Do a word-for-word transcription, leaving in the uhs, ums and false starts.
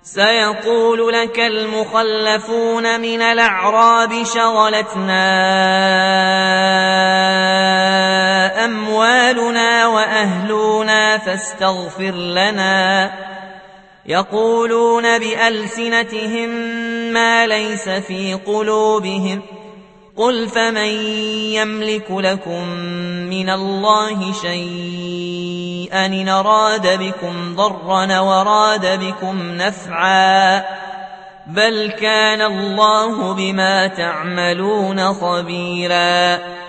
سيقول لك المخلفون من الأعراب شغلتنا أموالنا وأهلنا فاستغفر لنا يقولون بألسنتهم ما ليس في قلوبهم قل فمن يملك لكم من الله شيئا إن أراد بكم ضرا وراد بكم نفعا بل كان الله بما تعملون خبيرا